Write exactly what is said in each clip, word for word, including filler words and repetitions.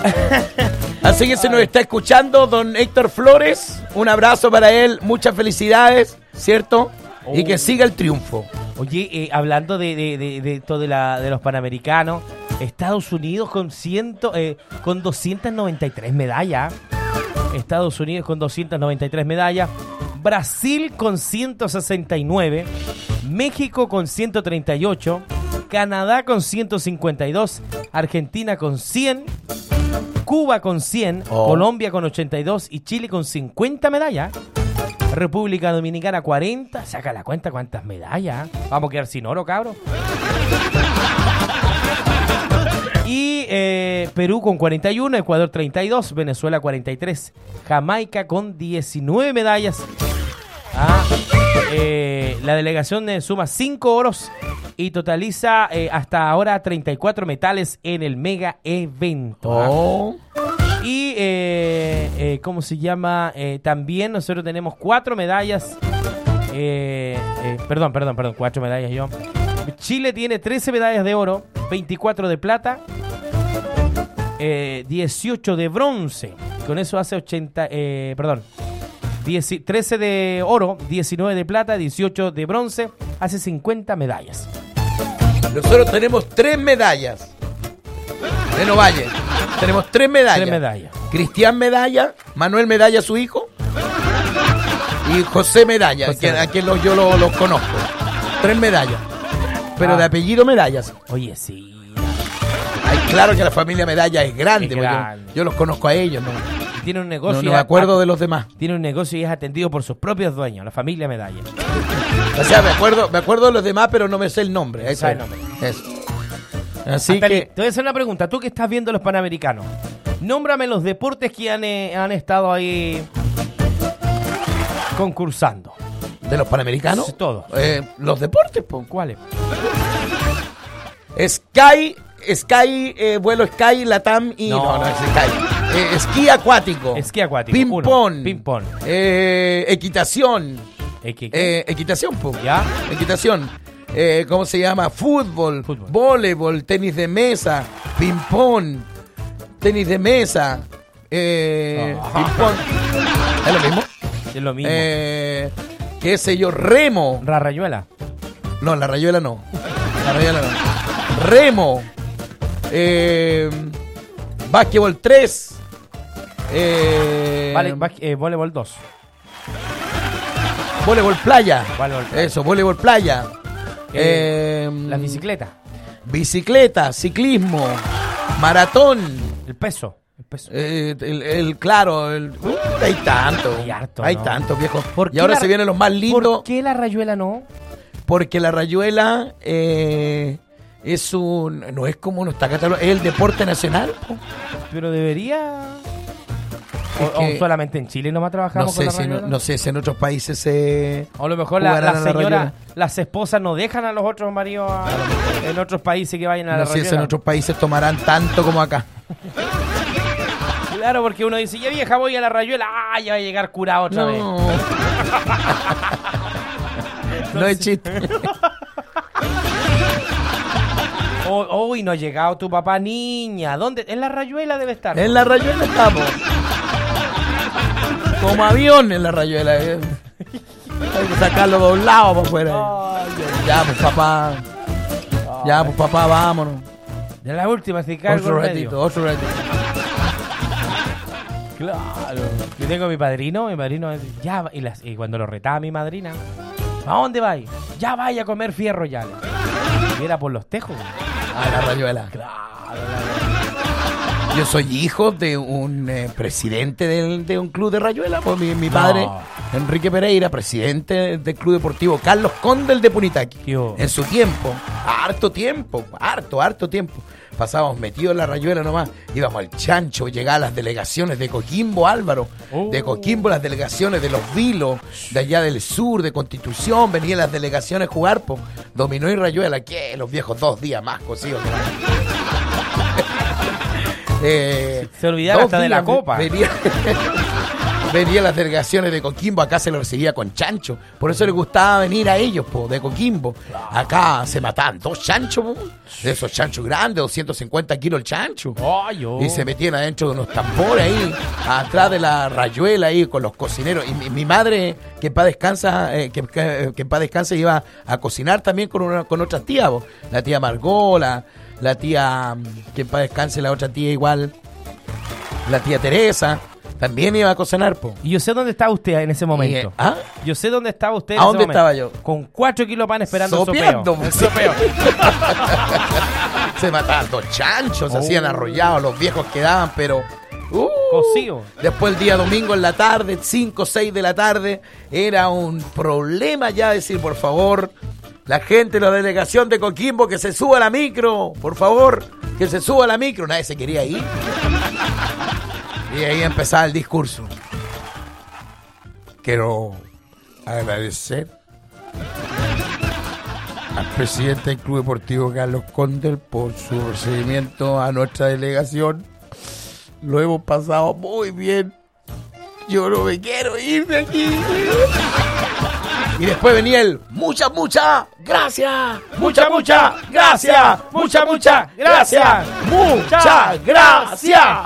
Así que se nos está escuchando don Héctor Flores. Un abrazo para él, muchas felicidades, ¿cierto? Oh. Y que siga el triunfo. Oye, eh, hablando de, de, de, de esto de, la, de los Panamericanos, Estados Unidos con, ciento, eh, con doscientas noventa y tres medallas. Estados Unidos con doscientas noventa y tres medallas. Brasil con ciento sesenta y nueve. México con ciento treinta y ocho. Canadá con ciento cincuenta y dos. Argentina con cien. Cuba con cien. Oh. Colombia con ochenta y dos. Y Chile con cincuenta medallas. República Dominicana cuarenta. Saca la cuenta cuántas medallas. Vamos a quedar sin oro, cabros. Y eh, Perú con cuarenta y uno, Ecuador treinta y dos, Venezuela cuarenta y tres, Jamaica con diecinueve medallas. Ah, eh, la delegación eh, suma cinco oros y totaliza eh, hasta ahora treinta y cuatro metales en el mega evento. Oh. ¿Ah? Y, eh, eh, ¿cómo se llama? Eh, también nosotros tenemos cuatro medallas. Eh, eh, perdón, perdón, perdón, cuatro medallas yo. Chile tiene trece medallas de oro, veinticuatro de plata, eh, dieciocho de bronce. Con eso hace ochenta, eh, perdón, diez, trece de oro, diecinueve de plata, dieciocho de bronce, hace cincuenta medallas. Nosotros tenemos tres medallas. En Ovalle. Tenemos tres medallas. Tres medallas. Cristian Medalla, Manuel Medalla, su hijo, y José Medalla, José a quien, Medalla. a quien los, yo los lo conozco. Tres medallas. Pero ah. de apellido Medallas. Oye, sí. Ay, claro que la familia Medalla es grande. Es grande. Yo, yo los conozco a ellos, ¿no? Tiene un negocio. No, no me acuerdo a, de los demás. Tiene un negocio y es atendido por sus propios dueños, la familia Medalla. O sea, me acuerdo, me acuerdo de los demás, pero no me sé el nombre. Eso, el nombre. Eso. Así Hasta que... Te voy a hacer una pregunta. Tú que estás viendo los Panamericanos, nómbrame los deportes que han, eh, han estado ahí concursando. ¿De los Panamericanos? Sí, todos. Eh, ¿Los deportes, po? ¿Cuáles? Sky, Sky, eh, vuelo Sky, Latam y... No, no, no es Sky. Eh, esquí acuático. Esquí acuático. Ping-pong. Ping-pong. Eh, equitación. ¿Equi- Eh, equitación, po. ¿Ya? Equitación. Eh, ¿Cómo se llama? Fútbol, Fútbol. voleibol, tenis de mesa, ping-pong, tenis de mesa, eh, Oh. ping-pong. ¿Es lo mismo? Es lo mismo. Eh, ¿Qué sé yo? Remo. La rayuela. No, la rayuela no. La rayuela no. Remo. Eh, básquetbol tres. Eh, Vale, va- eh, voleibol dos. voleibol playa. Voleibol playa. Eso, voleibol playa. Eh, Eh, La bicicleta. Bicicleta, ciclismo, maratón. El peso. El peso. Eh, el, el- claro, el, uh, hay tanto. Hay harto, Hay ¿no? tanto, viejo. ¿Por Y qué ahora la- se vienen los más lindos. ¿Por qué la rayuela no? Porque la rayuela eh, es un. No es como no está catalogado, es el deporte nacional. Po. Pero debería... Es O, que- o solamente en Chile nomás No trabajamos con sé, la si, no, rayuela. no sé si en otros países se. O a lo mejor la, jugarán la a la señora, rayuela. las esposas no dejan a los otros maridos a- en otros países que vayan a No la sé si en rayuela. otros países tomarán tanto como acá. Claro, porque uno dice, ya vieja, voy a la rayuela. Ah, ya va a llegar curado otra vez. No. No es chiste. Oh, uy, no ha llegado tu papá, niña. ¿Dónde? En la rayuela debe estar. En la rayuela estamos. Como avión en la rayuela. eh. Hay que sacarlo doblado para afuera. Ay, ay, Ya, pues papá. Ya, pues papá, vámonos. de la última, si cargo Otro en ratito, medio. otro ratito. Claro. Yo tengo a mi padrino, mi padrino me dice, ya, va- y, las- y cuando lo retaba mi madrina, ¿a dónde vais? Ya vaya a comer fierro ya. Y era por los tejos. A la rayuela. Claro. Yo soy hijo de un eh, presidente del- de un club de rayuela. Pues mi, mi padre, No. Enrique Pereira, presidente del club deportivo Carlos Conde, el de Punitaqui. ¿Qué hubo? En su tiempo, harto tiempo, harto, harto tiempo. Pasábamos metidos en la rayuela nomás. Íbamos al chancho, llegaban las delegaciones de Coquimbo, Álvaro. Oh. De Coquimbo, las delegaciones de Los Vilos, de allá del sur, de Constitución. Venían las delegaciones a jugar, pues. Dominó y rayuela. ¿Qué? Los viejos dos días más cosidos. eh, Se olvidaron dos hasta de la días copa. venía- venía las delegaciones de Coquimbo, acá se lo recibía con chancho. Por eso les gustaba venir a ellos, po, de Coquimbo. Acá se mataban dos chanchos, po, de esos chanchos grandes, doscientos cincuenta kilos el chancho. Ay, oh. Y se metían adentro de unos tambores ahí, atrás de la rayuela ahí con los cocineros. Y mi, mi madre, que en paz descansa, eh, que, que, que en paz descansa, iba a cocinar también con, una, con otras tías, po. La tía Margola, la tía, que en paz descanse, la otra tía igual, la tía Teresa. También iba a cocinar, po. Y yo sé dónde estaba usted en ese momento. Y, eh, ¿ah? Yo sé dónde estaba usted en ¿A ese dónde momento. estaba yo? Con cuatro kilos de pan esperando Sopeando, el sopeo. El sopeo. Se mataban los chanchos, se Oh. hacían arrollados, los viejos quedaban, pero... Uh, Cocido. Después el día domingo en la tarde, cinco o seis de la tarde, era un problema ya decir, por favor, la gente de la delegación de Coquimbo, que se suba a la micro, por favor, que se suba a la micro. Nadie se quería ir. Y ahí empezaba el discurso. Quiero agradecer al presidente del Club Deportivo Carlos Condel por su recibimiento a nuestra delegación. Lo hemos pasado muy bien. Yo no me quiero ir de aquí. Y después venía el mucha, mucha, gracias. Mucha, mucha, gracias. Mucha, mucha, gracias. Muchas gracias.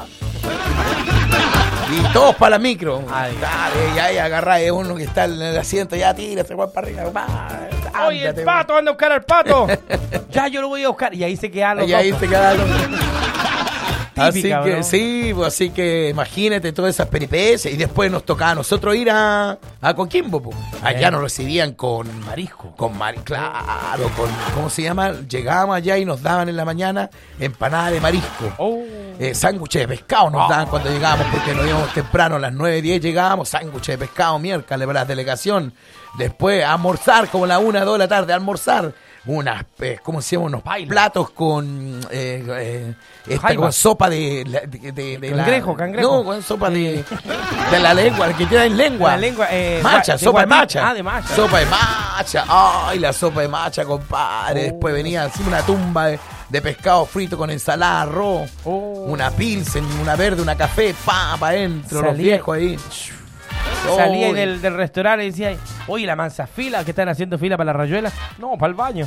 Y todos para la micro. Ay. Dale, ya, ya agarrá, es uno que está en el asiento, ya tira, se va para arriba. Va, Oye, el ándate, pato, anda a buscar al pato. Ya, yo lo voy a buscar. Y ahí se quedan los y ahí dos. se quedaron. Así Típica, que ¿no? sí, pues, así que imagínate todas esas peripecias. Y después nos tocaba a nosotros ir a, a Coquimbo, pues. Allá Eh. nos recibían con Marisco. con mar, claro, con, ¿cómo se llama? Llegábamos allá y nos daban en la mañana empanada de marisco. Oh. Eh, sándwiches de pescado nos daban cuando llegábamos, porque nos íbamos temprano, a las nueve diez llegábamos, sándwiches de pescado, miércoles para la delegación. Después a almorzar, como a las una, dos de la tarde, a almorzar. Unas, eh, ¿cómo se llama? Unos Paila. platos con eh, eh, esta Jaiba. con sopa de, la- de, de- de la- Cangrejo, cangrejo. No, con sopa de, de la lengua, que tiene en lengua. La lengua, eh, macha, de sopa de guatí. macha. Ah, de macha. Sopa de macha. Ay, la sopa de macha, compadre. Oh. Después venía así una tumba de, de pescado frito con ensalada, arroz, Oh. una pilsen, una verde, una café, pa, pa adentro, los Salía- viejos ahí. Salía ahí Uy. del, del restaurante y decía, oye, la mansa fila, que están haciendo fila para la rayuela. No, para el baño.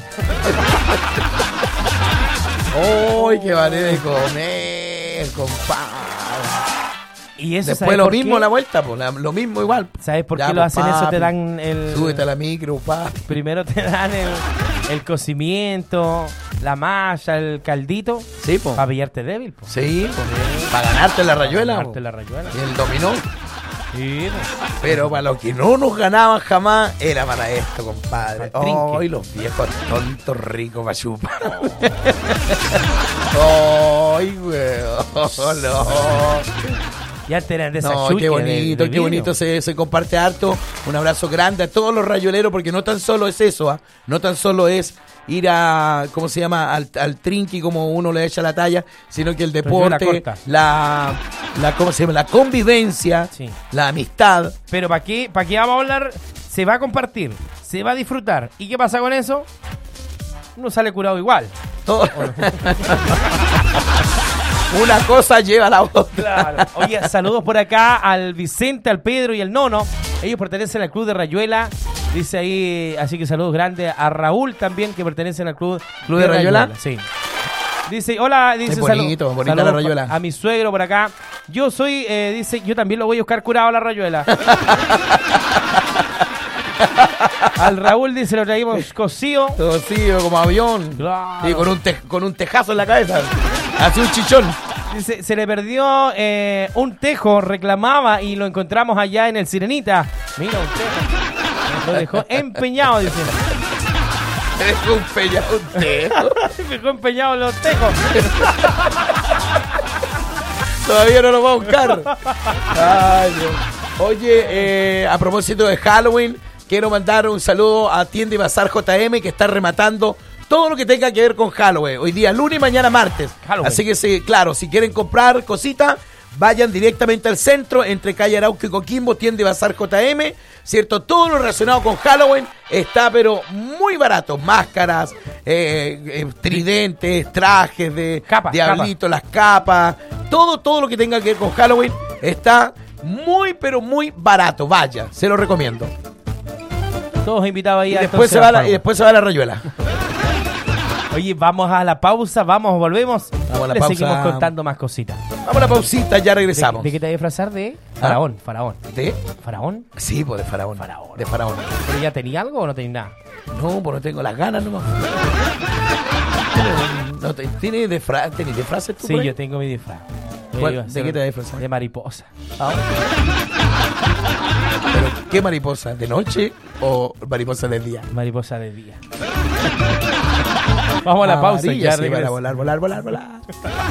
¡Ay, qué manera de comer, compadre! Y eso, Después ¿sabes lo por mismo qué? la vuelta, pues, la- lo mismo igual. ¿Sabes por Ya, qué lo pues, hacen eso? papi, Te dan el... Súbete a la micro, pa. Primero te dan el, el cocimiento, la malla, el caldito, Sí, pues. para pillarte débil. Po. Sí, pues. Para ganarte la rayuela. Ganarte po. la rayuela. Y el dominó. Sí, po. Pero para los que no nos ganaban jamás, era para esto, compadre. Para el trinque. Ay, los viejos tontos ricos para chupar. Ay, weón, no. Ya te eran de esas No, chuches qué bonito, de- de qué vidrio. bonito se, se comparte harto. Un abrazo grande a todos los rayoleros, porque no tan solo es eso, ¿ah? No tan solo es ir a, ¿cómo se llama? Al, al trinqui como uno le echa la talla, sino que el Rayuela deporte, corta. la, la, ¿cómo se llama? La convivencia, Sí. la amistad. Pero ¿para qué, ¿para qué vamos a hablar? Se va a compartir, se va a disfrutar. ¿Y qué pasa con eso? Uno sale curado igual. Todo. Una cosa lleva a la otra. Claro. Oye, saludos por acá al Vicente, al Pedro y al Nono. Ellos pertenecen al Club de Rayuela. Dice ahí, así que saludos grandes a Raúl también, que pertenecen al Club, ¿Club de Rayuela? Sí. Dice, hola, dice Es bonito, salu- bonita saludos la Rayuela. A mi suegro por acá. Yo soy, eh, dice, yo también lo voy a buscar curado a la Rayuela. Al Raúl dice, lo traímos cocido. Torcido como avión. Claro. Y con un, te- con un tejazo en la cabeza. Así un chichón. Dice, se le perdió eh, un tejo, reclamaba y lo encontramos allá en el Sirenita. Mira, un tejo. Lo dejó empeñado, dice. Es un peñado, un tejo. Se dejó empeñado en los tejos. Todavía no lo va a buscar. Ay, Dios. Oye, eh, a propósito de Halloween, quiero mandar un saludo a Tienda y Bazar J M, que está rematando todo lo que tenga que ver con Halloween. Hoy día lunes y mañana martes. Halloween. Así que, sí, claro, si quieren comprar cositas, vayan directamente al centro, entre calle Arauco y Coquimbo, Tienda y Bazar J M, ¿cierto? Todo lo relacionado con Halloween está, pero muy barato. Máscaras, eh, eh, tridentes, trajes de Capas, diablito, las capas, todo, todo lo que tenga que ver con Halloween está Muy, pero muy barato. Vaya, se lo recomiendo. Todos invitados ahí Y a después, se va la, y después se va la rayuela. Oye, vamos a la pausa, vamos, volvemos. Vamos a la Le pausa. seguimos contando más cositas. Vamos a la pausita, ya regresamos. ¿De, de qué te vas a disfrazar? De faraón, faraón. ¿De? ¿Faraón? Sí, pues de faraón. Faraón. De faraón. ¿Pero ya tenía algo o no tenía nada? No, pues no tengo las ganas nomás. No, te- ¿Tienes disfra- ¿tenés disfraces tú? Sí, por ahí? yo tengo mi disfraz. ¿Cuál? Yo iba a ¿De ser qué te vas a disfrazar? De mariposa. Ah. ¿Pero qué mariposa? ¿De noche o mariposa de día? Mariposa de día. Vamos a la pausa. Amarilla, Ya sí, para regreso. volar, volar, volar, volar.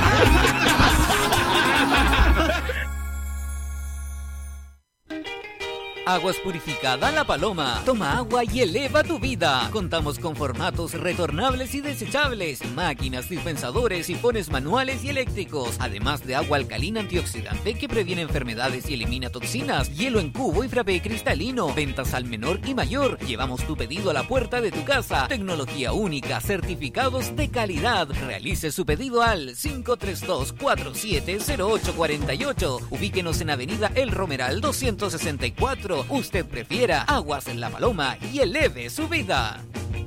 Aguas Purificada La Paloma. Toma agua y eleva tu vida. Contamos con formatos retornables y desechables, máquinas, dispensadores, sifones manuales y eléctricos, además de agua alcalina antioxidante que previene enfermedades y elimina toxinas, hielo en cubo y frappé cristalino, ventas al menor y mayor. Llevamos tu pedido a la puerta de tu casa. Tecnología única, certificados de calidad. Realice su pedido al cinco tres dos, cuatro siete cero ocho cuatro ocho. Ubíquenos en Avenida El Romeral doscientos sesenta y cuatro. Usted prefiera Aguas en La Paloma y eleve su vida.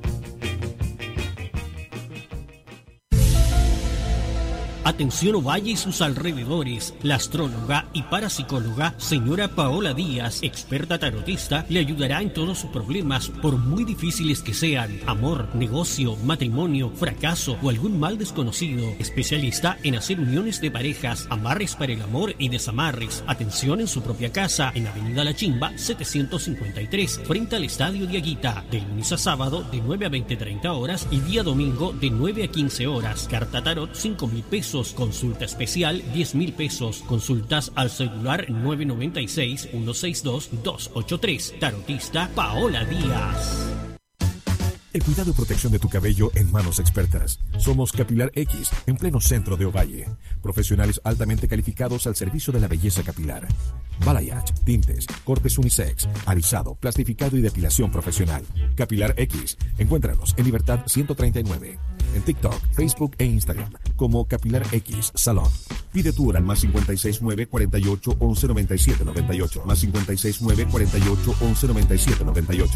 Atención Ovalle y sus alrededores. La astróloga y parapsicóloga señora Paola Díaz, experta tarotista, le ayudará en todos sus problemas, por muy difíciles que sean: amor, negocio, matrimonio, fracaso o algún mal desconocido. Especialista en hacer uniones de parejas, amarres para el amor y desamarres. Atención en su propia casa, en Avenida La Chimba setecientos cincuenta y tres, frente al Estadio de Aguita, de lunes a sábado de nueve a veinte treinta horas y día domingo de nueve a quince horas. Carta tarot cinco mil pesos. Consulta especial diez mil pesos. Consultas al celular nueve nueve seis, uno seis dos, dos ocho tres. Tarotista Paola Díaz. El cuidado y protección de tu cabello en manos expertas. Somos Capilar X, en pleno centro de Ovalle. Profesionales altamente calificados al servicio de la belleza capilar. Balayage, tintes, cortes unisex, alisado, plastificado y depilación profesional. Capilar X. Encuéntranos en Libertad ciento treinta y nueve. En TikTok, Facebook e Instagram como Capilar X Salón. Pide tu hora al más cincuenta y seis nueve, cuarenta y ocho, once, noventa y siete, noventa y ocho. Más cincuenta y seis nueve, cuarenta y ocho, once, noventa y siete, noventa y ocho.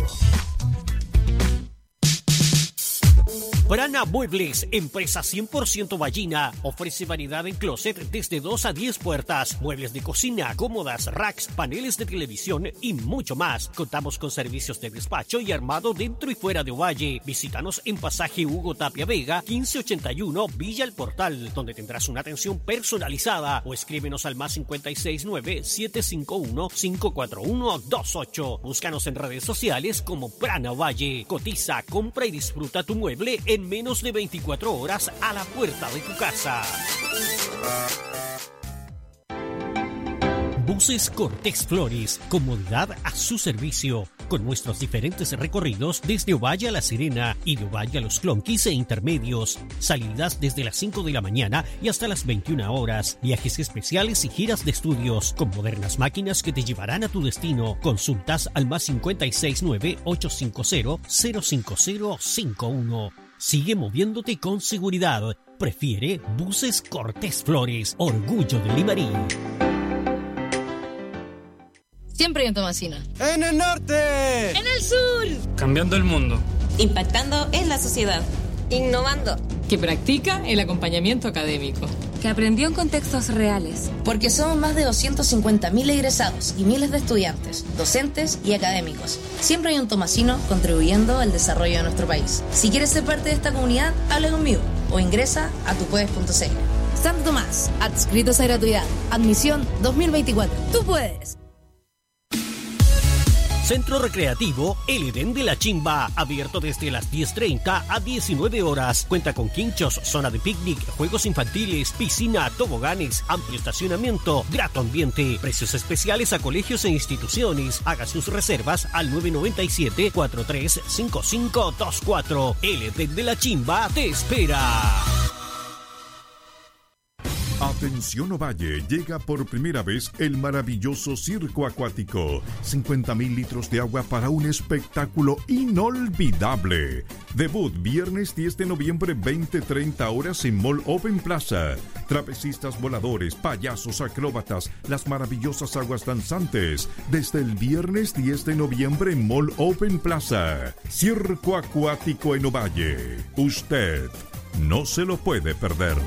Brana Muebles, empresa cien por ciento ballina, ofrece variedad en closet desde dos a diez puertas, muebles de cocina, cómodas, racks, paneles de televisión y mucho más. Contamos con servicios de despacho y armado dentro y fuera de Ovalle. Visítanos en Pasaje Hugo Tapia Vega, quince ochenta y uno, Villa El Portal, donde tendrás una atención personalizada, o escríbenos al más cincuenta y seis nueve, siete cinco uno, cinco cuatro uno dos ocho. Búscanos en redes sociales como Brana Ovalle. Cotiza, compra y disfruta tu mueble en en menos de veinticuatro horas a la puerta de tu casa. Buses Cortés Flores, comodidad a su servicio, con nuestros diferentes recorridos desde Ovalle a La Serena y de Ovalle a Los Clonquis e intermedios. Salidas desde las cinco de la mañana y hasta las veintiuna horas. Viajes especiales y giras de estudios, con modernas máquinas que te llevarán a tu destino. Consultas al más cincuenta y seis nueve, ocho cinco cero, cero cinco cero cinco uno. Sigue moviéndote con seguridad. Prefiere Buses Cortés Flores, orgullo de Limarí. Siempre hay un Tomasino. ¡En el norte! ¡En el sur! Cambiando el mundo. Impactando en la sociedad. Innovando. Que practica el acompañamiento académico. Que aprendió en contextos reales. Porque somos más de doscientos cincuenta mil egresados y miles de estudiantes, docentes y académicos. Siempre hay un Tomasino contribuyendo al desarrollo de nuestro país. Si quieres ser parte de esta comunidad, habla conmigo o ingresa a tupuedes punto c l. Santo Tomás, adscritos a gratuidad. Admisión dos mil veinticuatro. ¡Tú puedes! Centro Recreativo El Edén de la Chimba, abierto desde las diez treinta a diecinueve horas. Cuenta con quinchos, zona de picnic, juegos infantiles, piscina, toboganes, amplio estacionamiento, grato ambiente. Precios especiales a colegios e instituciones. Haga sus reservas al nueve nueve siete, cuatro tres cinco cinco dos cuatro. El Edén de la Chimba te espera. Atención Ovalle, llega por primera vez el maravilloso circo acuático. cincuenta mil litros de agua para un espectáculo inolvidable. Debut viernes diez de noviembre, veinte treinta horas en Mall Open Plaza. Trapecistas voladores, payasos, acróbatas, las maravillosas aguas danzantes. Desde el viernes diez de noviembre en Mall Open Plaza. Circo acuático en Ovalle. Usted no se lo puede perder.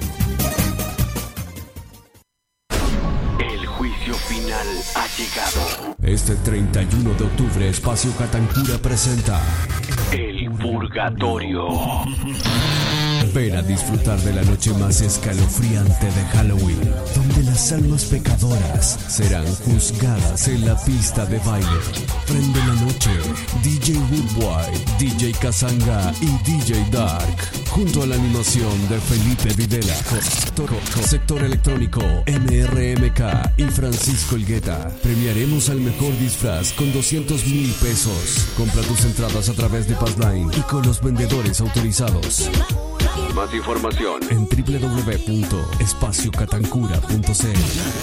Juicio final ha llegado. Este treinta y uno de octubre, Espacio Catancura presenta El Purgatorio. Ven a disfrutar de la noche más escalofriante de Halloween, donde las almas pecadoras serán juzgadas en la pista de baile. Prende la noche, D J Woodboy, D J Kazanga y D J Dark, junto a la animación de Felipe Videla, Sector Electrónico, M R M K y Francisco Elgueta. Premiaremos al mejor disfraz con doscientos mil pesos. Compra tus entradas a través de Passline y con los vendedores autorizados. Más información en doble u doble u doble u punto espacio catancura punto c l.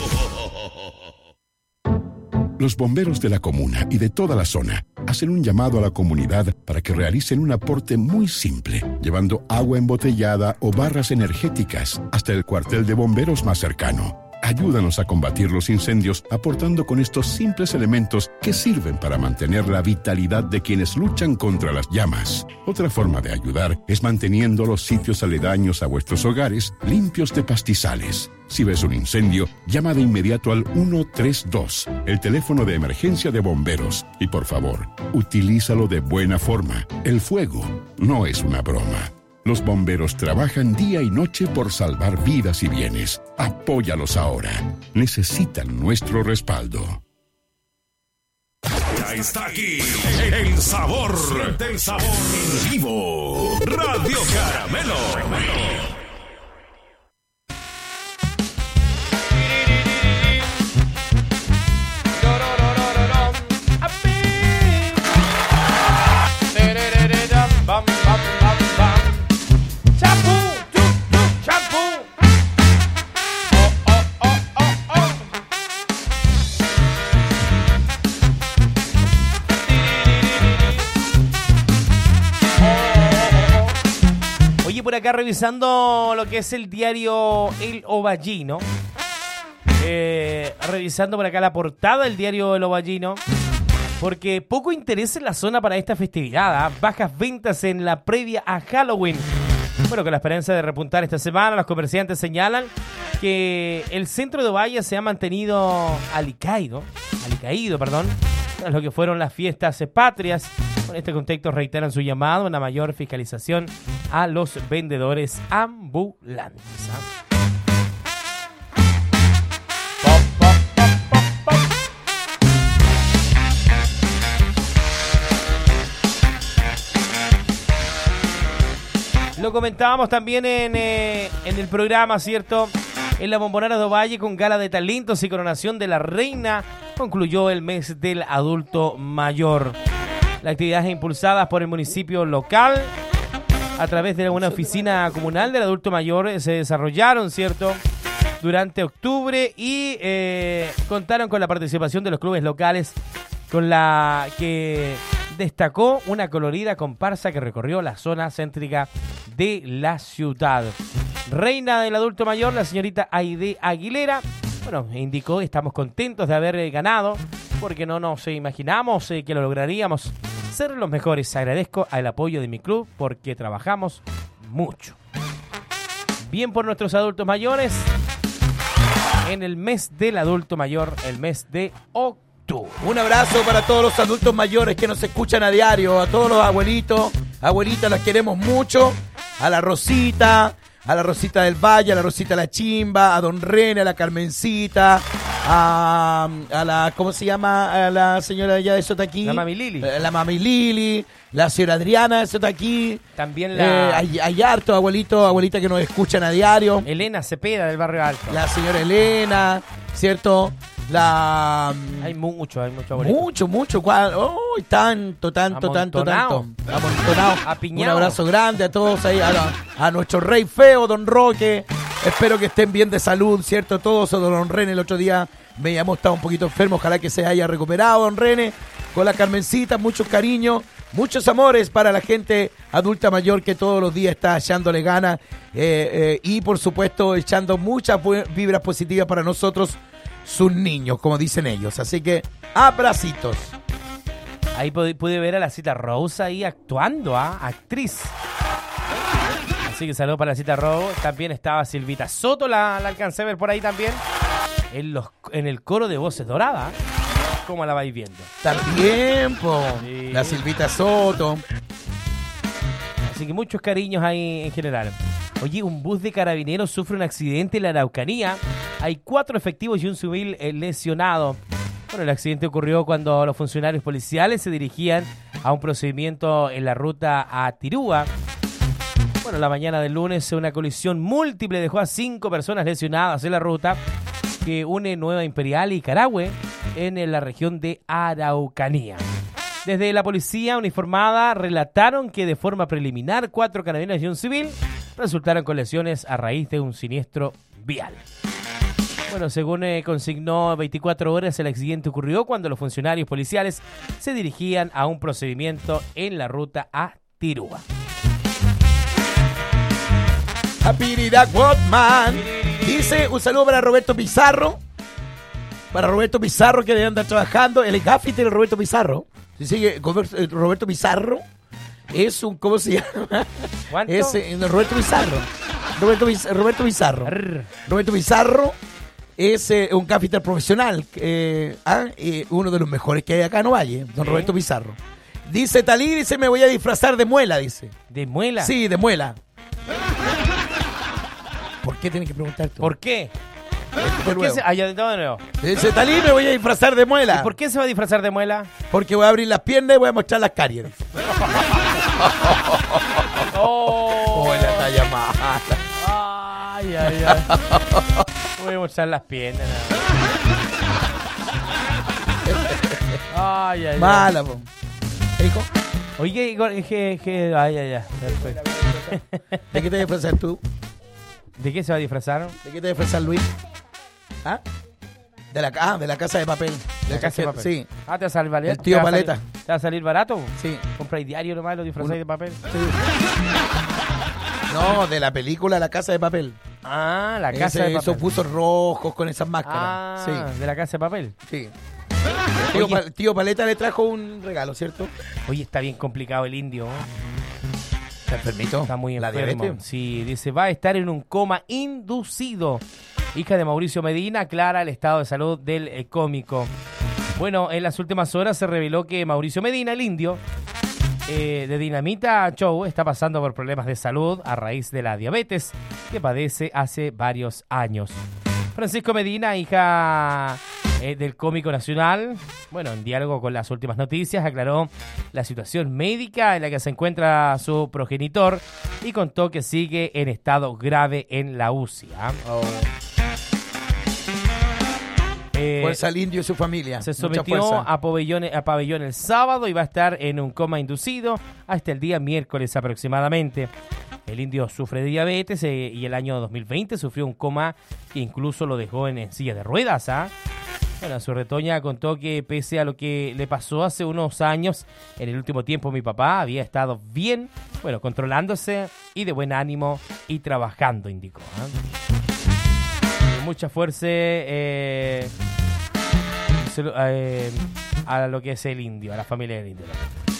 Los bomberos de la comuna y de toda la zona hacen un llamado a la comunidad para que realicen un aporte muy simple, llevando agua embotellada o barras energéticas hasta el cuartel de bomberos más cercano. Ayúdanos a combatir los incendios aportando con estos simples elementos que sirven para mantener la vitalidad de quienes luchan contra las llamas. Otra forma de ayudar es manteniendo los sitios aledaños a vuestros hogares limpios de pastizales. Si ves un incendio, llama de inmediato al uno tres dos, el teléfono de emergencia de bomberos. Y por favor, utilízalo de buena forma. El fuego no es una broma. Los bomberos trabajan día y noche por salvar vidas y bienes. Apóyalos ahora. Necesitan nuestro respaldo. Ya está aquí el sabor, siente el sabor en vivo. Radio Caramelo. Por acá revisando lo que es el diario El Ovallino, eh, revisando por acá la portada del diario El Ovallino, porque poco interés en la zona para esta festividad, ¿eh? Bajas ventas en la previa a Halloween. Bueno, con la esperanza de repuntar esta semana, los comerciantes señalan que el centro de Ovalle se ha mantenido alicaído, alicaído, perdón, tras lo que fueron las fiestas patrias. En este contexto reiteran su llamado a una mayor fiscalización a los vendedores ambulantes. ¿eh? Pop, pop, pop, pop, pop. Lo comentábamos también en, eh, en el programa, ¿cierto? En la Bombonera de Ovalle, con gala de talentos y coronación de la reina, concluyó el mes del adulto mayor. Las actividades impulsadas por el municipio local a través de una oficina comunal del adulto mayor se desarrollaron, ¿cierto?, durante octubre y eh, contaron con la participación de los clubes locales, con la que destacó una colorida comparsa que recorrió la zona céntrica de la ciudad. Reina del adulto mayor, la señorita Aide Aguilera, bueno, indicó: estamos contentos de haber ganado porque no nos imaginamos eh, que lo lograríamos. Ser los mejores. Agradezco al apoyo de mi club porque trabajamos mucho. Bien por nuestros adultos mayores en el mes del adulto mayor, el mes de octubre. Un abrazo para todos los adultos mayores que nos escuchan a diario, a todos los abuelitos, abuelitas, las queremos mucho, a la Rosita, a la Rosita del Valle, a la Rosita La Chimba, a Don René, a la Carmencita, a, a la, ¿cómo se llama? A la señora allá de Sotaquí. La Mami Lili. La Mami Lili, la señora Adriana de Sotaquí. También la... Eh, hay, hay hartos abuelitos, abuelitas que nos escuchan a diario. Elena Cepeda del Barrio Alto. La señora Elena, ¿cierto? La... Hay mucho, hay mucho abuelito. Mucho, mucho. Oh, tanto, tanto, tanto, tanto. Amontonado. Apiñado. Un abrazo grande a todos ahí, a, la, a nuestro rey feo, Don Roque, Espero que estén bien de salud, ¿cierto? Todos, don René el otro día me llamó, estaba un poquito enfermo, ojalá que se haya recuperado, don René, con la Carmencita, muchos cariños, muchos amores para la gente adulta mayor que todos los días está echándole ganas eh, eh, y por supuesto echando muchas vibras positivas para nosotros, sus niños, como dicen ellos. Así que, abracitos. Ahí pude ver a la Cita Rose ahí actuando, ¿ah? Actriz. Así que saludos para la Cita Rose. También estaba Silvita Soto, la, la alcancé a ver por ahí también. En, los, en el coro de Voces Doradas. ¿Cómo la vais viendo? También, po. Sí. La Silvita Soto. Así que muchos cariños ahí en general. Oye, un bus de carabineros sufre un accidente en la Araucanía. Hay cuatro efectivos y un civil lesionado. Bueno, el accidente ocurrió cuando los funcionarios policiales se dirigían a un procedimiento en la ruta a Tirúa. Bueno, la mañana del lunes una colisión múltiple dejó a cinco personas lesionadas en la ruta que une Nueva Imperial y Carahue en la región de Araucanía. Desde la policía uniformada relataron que de forma preliminar cuatro carabineros y un civil resultaron con lesiones a raíz de un siniestro vial. Bueno, según eh, consignó veinticuatro horas, el accidente ocurrió cuando los funcionarios policiales se dirigían a un procedimiento en la ruta a Tirúa. Dice un saludo para Roberto Pizarro. Para Roberto Pizarro, que debe andar trabajando. El gafite de Roberto Pizarro. Si sigue, Roberto Pizarro es un, ¿cómo se llama? ¿Cuánto? Es eh, Roberto Pizarro. Roberto, Roberto Pizarro. Arr. Roberto Pizarro es eh, un gafiter profesional. Eh, ah, eh, uno de los mejores que hay acá en Ovalle, don ¿Eh? Roberto Pizarro. Dice Talí, dice, me voy a disfrazar de muela, dice. ¿De muela? Sí, de muela. ¿Por qué tienes que preguntar tú? ¿Por qué? ¿Por qué se... ah, ya, de nuevo. Dice Talí, me voy a disfrazar de muela. ¿Y por qué se va a disfrazar de muela? Porque voy a abrir las piernas y voy a mostrar las caries. Oh, oh, la talla mala. Ay, ay, ay. Voy a mostrar las piernas. Ay, ay, ay. Mala, po. ¿Hijo? Oye, Igor, es que, es que... Ay, ay, ay. Perfecto. ¿De qué te vas a disfrazar tú? ¿De qué se va a disfrazar? ¿De qué te va a disfrazar Luis? ¿Ah? De la, ah, de la Casa de Papel. ¿De la Casa de Papel? Sí. Ah, ¿te va a salir barato? El tío ¿Te Paleta. Salir, ¿Te va a salir barato? Sí. ¿Compráis diario nomás los disfrazáis de papel? Sí. No, de la película La Casa de Papel. Ah, La Casa Ese, de Papel. Esos buzos rojos con esas máscaras. Ah, sí. de La Casa de Papel. Sí. El tío, pa- tío Paleta le trajo un regalo, ¿cierto? Oye, está bien complicado el indio, ¿eh? ¿Está enfermito? Está muy ¿La enfermo. diabetes? Sí, dice, va a estar en un coma inducido. Hija de Mauricio Medina aclara el estado de salud del eh, cómico. Bueno, en las últimas horas se reveló que Mauricio Medina, el indio, eh, de Dinamita Show, está pasando por problemas de salud a raíz de la diabetes que padece hace varios años. Francisco Medina, hija eh, del cómico nacional, bueno, en diálogo con las últimas noticias, aclaró la situación médica en la que se encuentra su progenitor y contó que sigue en estado grave en la U C I. ¿eh? Oh. Eh, fuerza al indio y su familia. Se sometió a pabellón, a pabellón el sábado y va a estar en un coma inducido hasta el día miércoles aproximadamente. El indio sufre de diabetes eh, y el año dos mil veinte sufrió un coma que incluso lo dejó en, en silla de ruedas. ¿ah? Bueno, su retoña contó que pese a lo que le pasó hace unos años, en el último tiempo mi papá había estado bien, bueno, controlándose y de buen ánimo y trabajando, indicó. ¿ah? Mucha fuerza eh, eh, a lo que es el indio, a la familia del indio.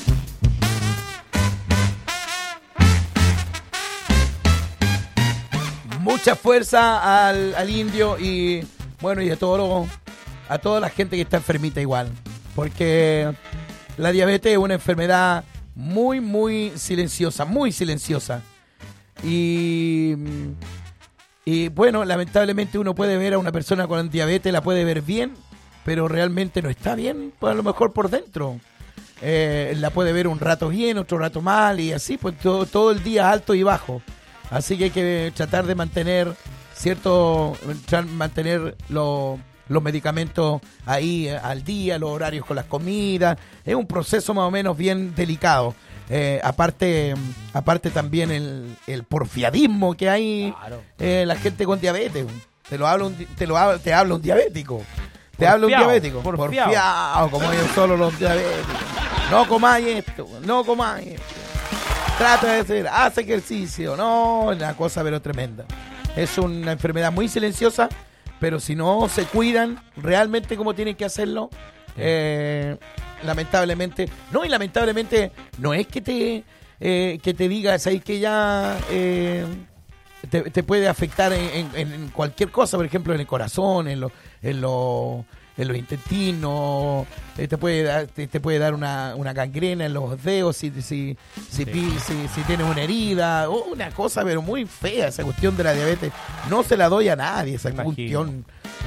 Mucha fuerza al, al indio y bueno, y a todo lo, a toda la gente que está enfermita igual, porque la diabetes es una enfermedad muy, muy silenciosa, muy silenciosa. Y Y bueno, lamentablemente uno puede ver a una persona con diabetes, la puede ver bien, pero realmente no está bien, pues a lo mejor por dentro. Eh, la puede ver un rato bien, otro rato mal, y así, pues todo, todo el día alto y bajo. Así que hay que tratar de mantener cierto, mantener lo, los medicamentos ahí al día, los horarios con las comidas. Es un proceso más o menos bien delicado. Eh, aparte, aparte también el, el porfiadismo que hay Claro. eh, la gente con diabetes. Te lo habla un, di- te lo habla, te habla un diabético. Te Porfiao, habla un diabético. porfiao. Porfiao, como ellos solo los diabéticos. No comáis esto, no comáis esto. Trata de hacer, haz ejercicio. No, una cosa pero tremenda. Es una enfermedad muy silenciosa, pero si no se cuidan realmente como tienen que hacerlo, eh, lamentablemente, no, y lamentablemente no es que te eh, que te digas ahí que ya eh, te, te puede afectar en, en- en cualquier cosa, por ejemplo en el corazón, en los en los en los intestinos, eh, te puede dar, te, te puede dar una, una gangrena en los dedos si si si, pi- si, si tienes una herida, o una cosa pero muy fea esa cuestión de la diabetes. No se la doy a nadie esa Me cuestión.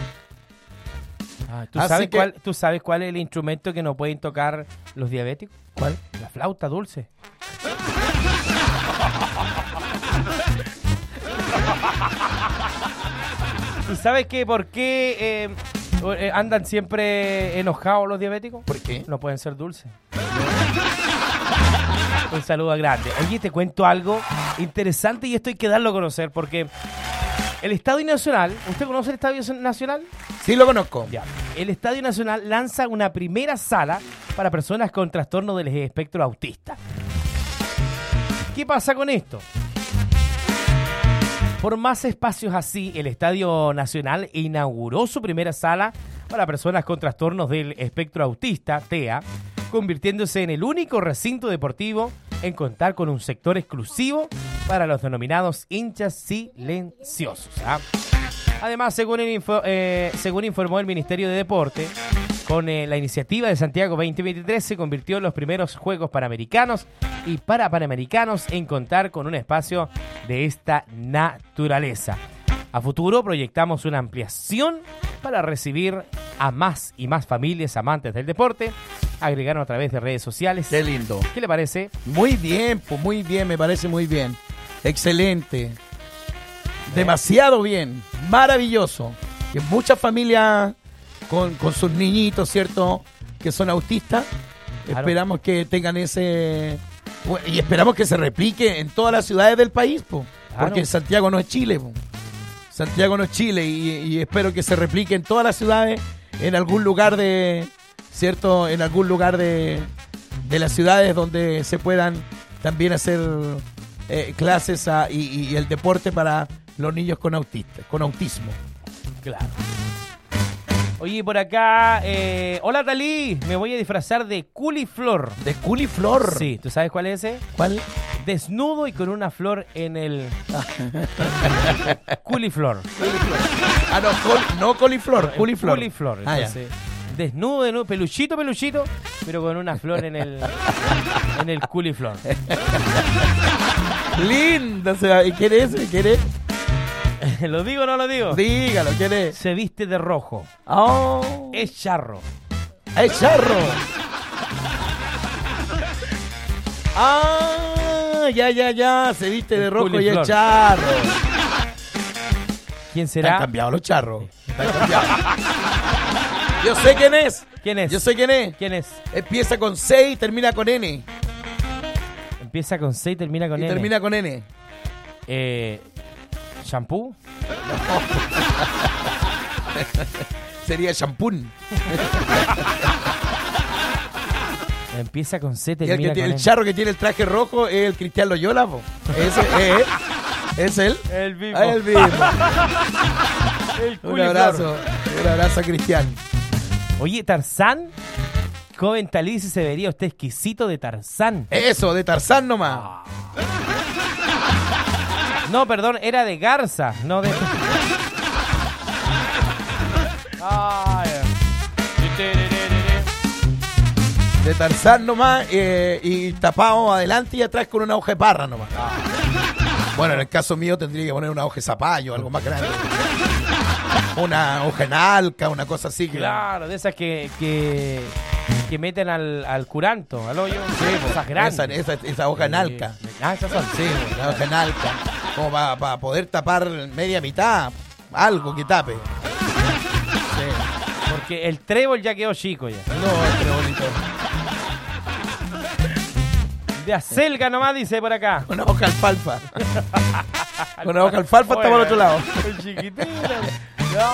Ah, ¿tú, Así sabes que- cuál, ¿Tú sabes cuál es el instrumento que no pueden tocar los diabéticos? ¿Cuál? La flauta dulce. ¿Tú sabes que por qué eh, eh, andan siempre enojados los diabéticos? ¿Por qué? No pueden ser dulces. Un saludo grande. Oye, te cuento algo interesante y esto hay que darlo a conocer porque el Estadio Nacional, ¿usted conoce el Estadio Nacional? Sí, lo conozco. Ya. El Estadio Nacional lanza una primera sala para personas con trastorno del espectro autista. ¿Qué pasa con esto? Por más espacios así, el Estadio Nacional inauguró su primera sala para personas con trastornos del espectro autista, T E A, convirtiéndose en el único recinto deportivo en contar con un sector exclusivo para los denominados hinchas silenciosos. ¿ah? Además, según, el info- eh, según informó el Ministerio de Deporte, con eh, la iniciativa de Santiago veinte veintitrés se convirtió en los primeros Juegos Panamericanos y para Panamericanos en contar con un espacio de esta naturaleza. A futuro proyectamos una ampliación para recibir a más y más familias amantes del deporte, agregaron a través de redes sociales. Qué lindo. ¿Qué le parece? Muy bien, pues muy bien, me parece muy bien. Excelente. Demasiado bien. Maravilloso. Que muchas familias con, con sus niñitos, ¿cierto? Que son autistas. Claro. Esperamos que tengan ese... bueno, y esperamos que se replique en todas las ciudades del país, po, Claro. porque Santiago no es Chile. Po. Santiago no es Chile y, y espero que se replique en todas las ciudades, en algún lugar de... ¿Cierto? En algún lugar de, de las ciudades donde se puedan también hacer eh, clases a- y, y el deporte para los niños con autistas, con autismo. Claro. Oye, por acá, eh, hola Talí, me voy a disfrazar de culiflor. ¿De culiflor? Sí, ¿tú sabes cuál es ese? ¿Cuál? Desnudo y con una flor en el... culiflor. Ah, no, col- no coliflor, culiflor. Culiflor. Ah, ya. Entonces, desnudo, desnudo, peluchito, peluchito, pero con una flor en el, en el culiflor. Lindo, o sea, ¿y quién es? ¿Quién es? ¿Lo digo o no lo digo? Dígalo, ¿quién es? Se viste de rojo. Oh, Es charro. es charro. Ah, ya, ya, ya, se viste de El rojo y culiflor. es charro. ¿Quién Se han será? cambiado los charros. Se han cambiado. Yo sé quién es. ¿Quién es? Yo sé quién es. ¿Quién es? Empieza con C y termina con N. Empieza con C y termina con y N. termina con N. Eh, ¿Shampoo? Sería champún. Empieza con C, Y el, termina que con tiene- el N. charro que tiene el traje rojo es el Cristian Loyola, po. Ese es, es él. El mismo. Ah, el mismo. El Un culiflor. abrazo. Un abrazo a Cristian. Oye, Tarzán. Joven Talí dice, se vería usted exquisito de Tarzán. Eso, de Tarzán nomás. No, perdón, era de Garza, no de... Ay. De Tarzán nomás eh, y tapado adelante y atrás con una hoja de parra nomás. Bueno, en el caso mío tendría que poner una hoja de zapallo, algo más grande. Una hoja en alca, una cosa así. Que... Claro, de esas que, que, que meten al, al curanto, al hoyo. Sí, pues, esas grandes. Esa, esa, esa hoja en alca. Ah, esas son. Sí, la hoja en alca. Como para poder tapar media mitad. Algo que tape. Sí. Porque el trébol ya quedó chico ya. No, es bonito. De acelga nomás, dice por acá. Una hoja alfalfa. Una hoja alfalfa está por otro lado. El chiquitito. No.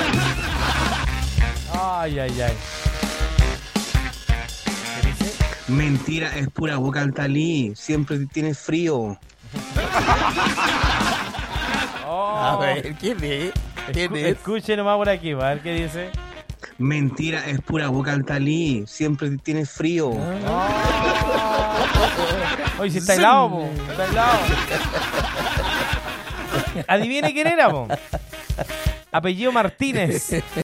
Ay, ay, ay. ¿Qué dice? Mentira, es pura boca altalí. Siempre tienes frío. Oh. A ver, ¿quién es? ¿Quién Escu- es? Escuche nomás por aquí, a ver qué dice. Mentira, es pura boca altalí. Siempre tienes frío. Oh. Oye, si está helado, po. Está helado. Adivine quién era, po. Apellido Martínez.